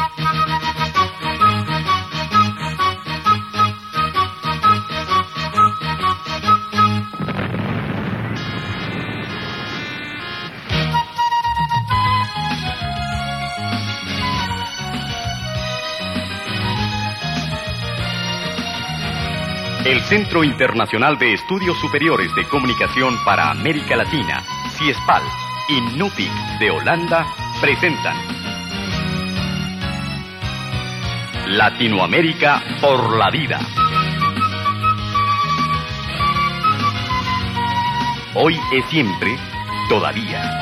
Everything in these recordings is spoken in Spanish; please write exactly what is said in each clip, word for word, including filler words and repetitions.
El Centro Internacional de Estudios Superiores de Comunicación para América Latina, CIESPAL, y NUPIC de Holanda presentan Latinoamérica por la vida. Hoy es siempre, todavía.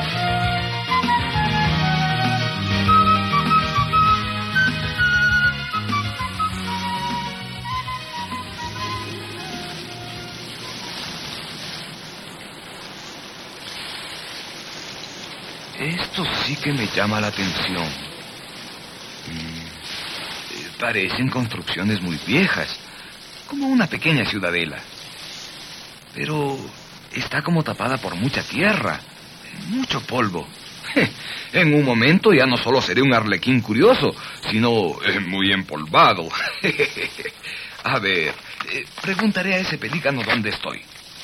Esto sí que me llama la atención. Mm, parecen construcciones muy viejas, como una pequeña ciudadela. Pero está como tapada por mucha tierra, mucho polvo. En un momento ya no solo seré un arlequín curioso, sino eh, muy empolvado. A ver, eh, preguntaré a ese pelícano dónde estoy.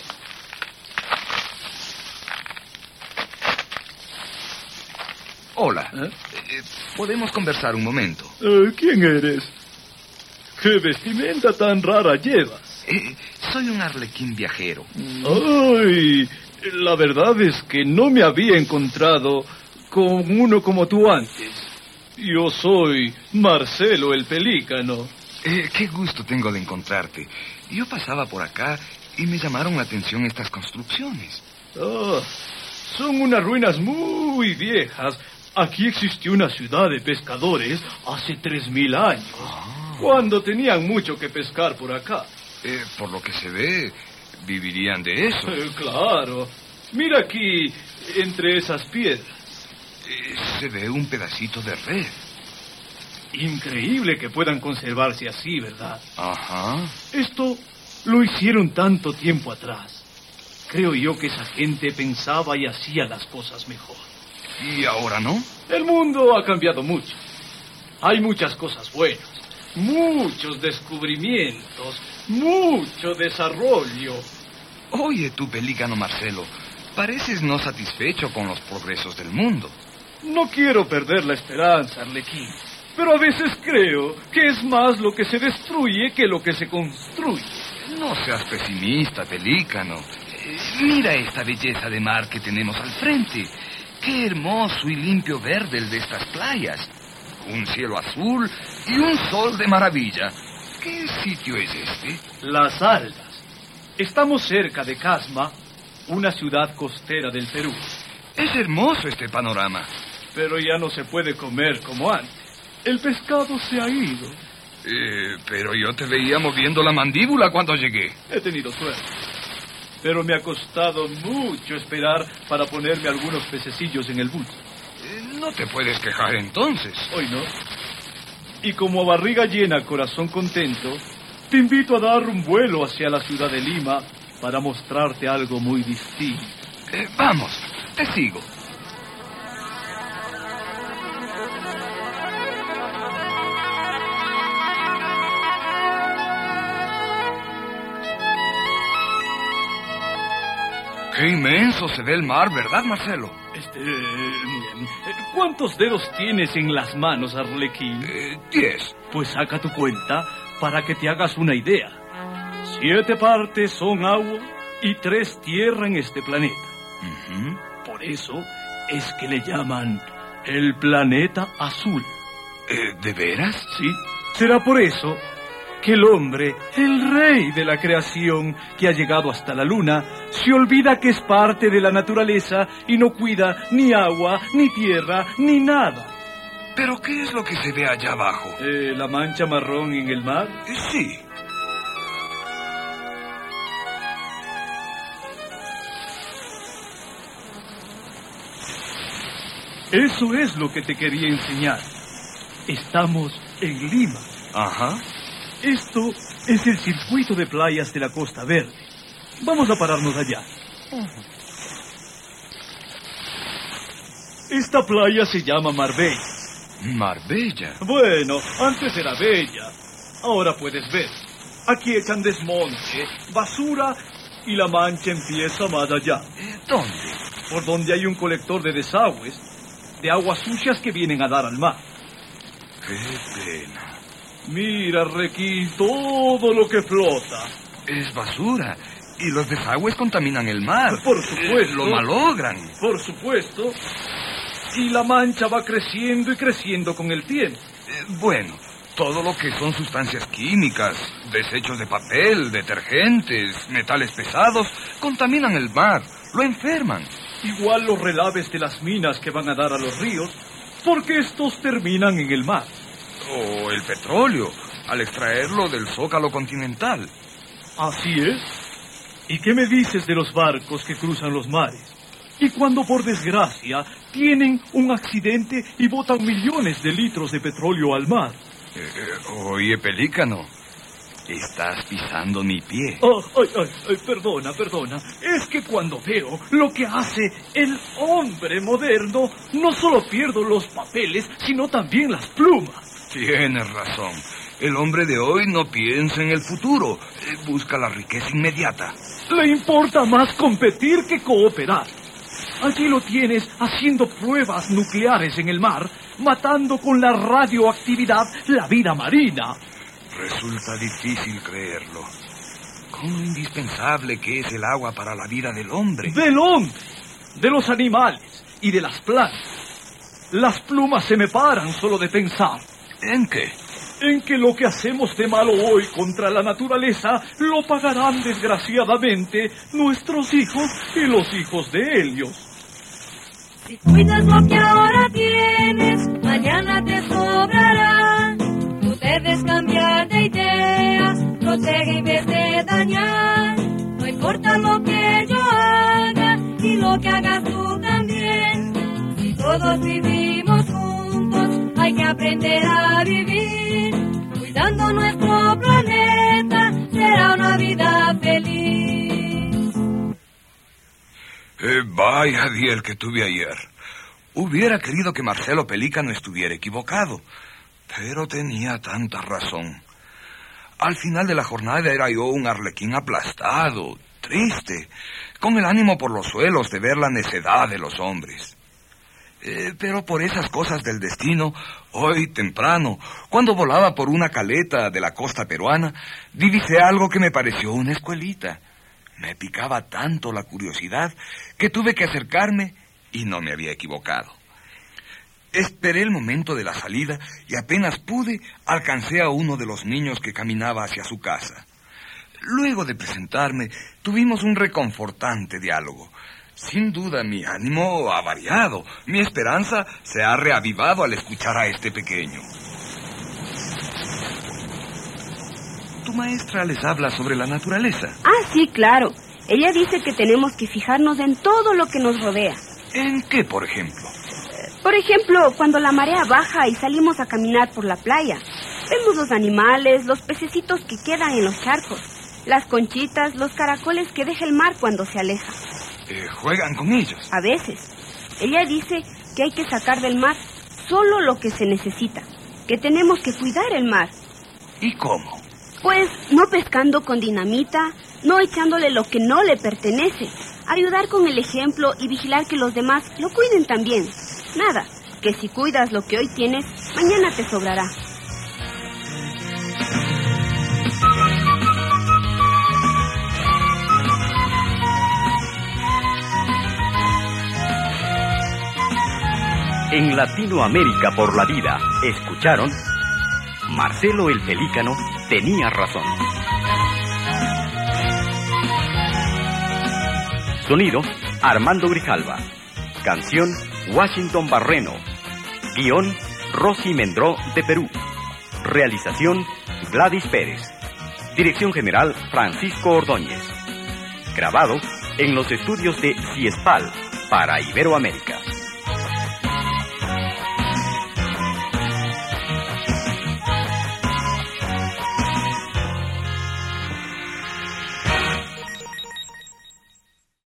Hola. ¿Eh? Eh, ¿Podemos conversar un momento? Uh, ¿Quién eres? ¿Qué vestimenta tan rara llevas? Eh, soy un arlequín viajero. ¡Ay! La verdad es que no me había encontrado con uno como tú antes. Yo soy Marcelo el Pelícano. Eh, qué gusto tengo de encontrarte. Yo pasaba por acá y me llamaron la atención estas construcciones. Oh, son unas ruinas muy viejas. Aquí existió una ciudad de pescadores hace tres mil años, ah. cuando tenían mucho que pescar por acá. Eh, por lo que se ve, vivirían de eso. Eh, claro. Mira aquí, entre esas piedras. Eh, se ve un pedacito de red. Increíble que puedan conservarse así, ¿verdad? Ajá. Esto lo hicieron tanto tiempo atrás. Creo yo que esa gente pensaba y hacía las cosas mejor. ¿Y ahora no? El mundo ha cambiado mucho. Hay muchas cosas buenas, muchos descubrimientos, mucho desarrollo. Oye, tú, pelícano Marcelo, pareces no satisfecho con los progresos del mundo. No quiero perder la esperanza, Arlequín, pero a veces creo que es más lo que se destruye que lo que se construye. No seas pesimista, pelícano. Eh, mira esta belleza de mar que tenemos al frente. Qué hermoso y limpio verde el de estas playas. Un cielo azul y un sol de maravilla. ¿Qué sitio es este? Las Aldas. Estamos cerca de Casma, una ciudad costera del Perú. Es hermoso este panorama. Pero ya no se puede comer como antes. El pescado se ha ido. Eh, pero yo te veía moviendo la mandíbula cuando llegué. He tenido suerte. Pero me ha costado mucho esperar para ponerme algunos pececillos en el bulto. Eh, no te puedes quejar entonces. Hoy no. Y como a barriga llena, corazón contento, te invito a dar un vuelo hacia la ciudad de Lima para mostrarte algo muy distinto. Eh, vamos, te sigo. Qué inmenso se ve el mar, ¿verdad, Marcelo? Este... ¿Cuántos dedos tienes en las manos, Arlequín? Eh, diez. Pues saca tu cuenta para que te hagas una idea. Siete partes son agua y tres tierra en este planeta. Uh-huh. Por eso es que le llaman el planeta azul. Eh, ¿De veras? Sí. Será por eso que el hombre, el rey de la creación que ha llegado hasta la luna, se olvida que es parte de la naturaleza y no cuida ni agua, ni tierra, ni nada. ¿Pero qué es lo que se ve allá abajo? Eh, ¿La mancha marrón en el mar? Eh, sí. Eso es lo que te quería enseñar. Estamos en Lima. Ajá. Esto es el circuito de playas de la Costa Verde. Vamos a pararnos allá. Uh-huh. Esta playa se llama Marbella. Marbella. Bueno, antes era bella. Ahora puedes ver. Aquí echan desmonte, basura y la mancha empieza más allá. ¿Dónde? Por donde hay un colector de desagües, de aguas sucias que vienen a dar al mar. ¡Qué pena! Mira, Requín, todo lo que flota. Es basura. Y los desagües contaminan el mar. Por supuesto. Eh, lo malogran. Por supuesto. Y la mancha va creciendo y creciendo con el tiempo. Eh, bueno, todo lo que son sustancias químicas, desechos de papel, detergentes, metales pesados, contaminan el mar, lo enferman. Igual los relaves de las minas que van a dar a los ríos, porque estos terminan en el mar. O el petróleo, al extraerlo del zócalo continental. Así es. ¿Y qué me dices de los barcos que cruzan los mares? Y cuando por desgracia tienen un accidente y botan millones de litros de petróleo al mar. Eh, eh, oye, Pelícano, estás pisando mi pie. Oh, ay, ay, ay, perdona, perdona. Es que cuando veo lo que hace el hombre moderno, no solo pierdo los papeles, sino también las plumas. Tienes razón. El hombre de hoy no piensa en el futuro. Eh, busca la riqueza inmediata. Le importa más competir que cooperar. Allí lo tienes haciendo pruebas nucleares en el mar, matando con la radioactividad la vida marina. Resulta difícil creerlo. ¿Cómo indispensable que es el agua para la vida del hombre? Del hombre, de los animales y de las plantas. Las plumas se me paran solo de pensar. ¿En qué? En que lo que hacemos de malo hoy contra la naturaleza lo pagarán desgraciadamente nuestros hijos y los hijos de ellos. Si cuidas lo que ahora tienes, mañana te sobrará. Tú debes cambiar de ideas, protege en vez de dañar. No importa lo que yo haga y lo que hagas tú también. Si todos vivimos juntos, hay que aprender a vivir. Cuidando nuestro planeta, será una vida feliz. Eh, vaya día el que tuve ayer. Hubiera querido que Marcelo Pelícano estuviera equivocado, pero tenía tanta razón. Al final de la jornada era yo un arlequín aplastado, triste, con el ánimo por los suelos de ver la necedad de los hombres. Eh, pero por esas cosas del destino, hoy temprano, cuando volaba por una caleta de la costa peruana, divisé algo que me pareció una escuelita. Me picaba tanto la curiosidad que tuve que acercarme y no me había equivocado. Esperé el momento de la salida y apenas pude, alcancé a uno de los niños que caminaba hacia su casa. Luego de presentarme, tuvimos un reconfortante diálogo. Sin duda, mi ánimo ha variado. Mi esperanza se ha reavivado al escuchar a este pequeño. ¿Tu maestra les habla sobre la naturaleza? Ah, sí, claro. Ella dice que tenemos que fijarnos en todo lo que nos rodea. ¿En qué, por ejemplo? Por ejemplo, cuando la marea baja y salimos a caminar por la playa, vemos los animales, los pececitos que quedan en los charcos, las conchitas, los caracoles que deja el mar cuando se aleja. Eh, ¿Juegan con ellos? A veces. Ella dice que hay que sacar del mar solo lo que se necesita, que tenemos que cuidar el mar. ¿Y cómo? Pues no pescando con dinamita, no echándole lo que no le pertenece, ayudar con el ejemplo y vigilar que los demás lo cuiden también. Nada, que si cuidas lo que hoy tienes, mañana te sobrará. En Latinoamérica por la vida, escucharon Marcelo el Pelícano tenía razón. Sonido, Armando Grijalva. Canción, Washington Barreno. Guión, Rosy Mendró de Perú. Realización, Gladys Pérez. Dirección general, Francisco Ordóñez. Grabado en los estudios de Ciespal para Iberoamérica.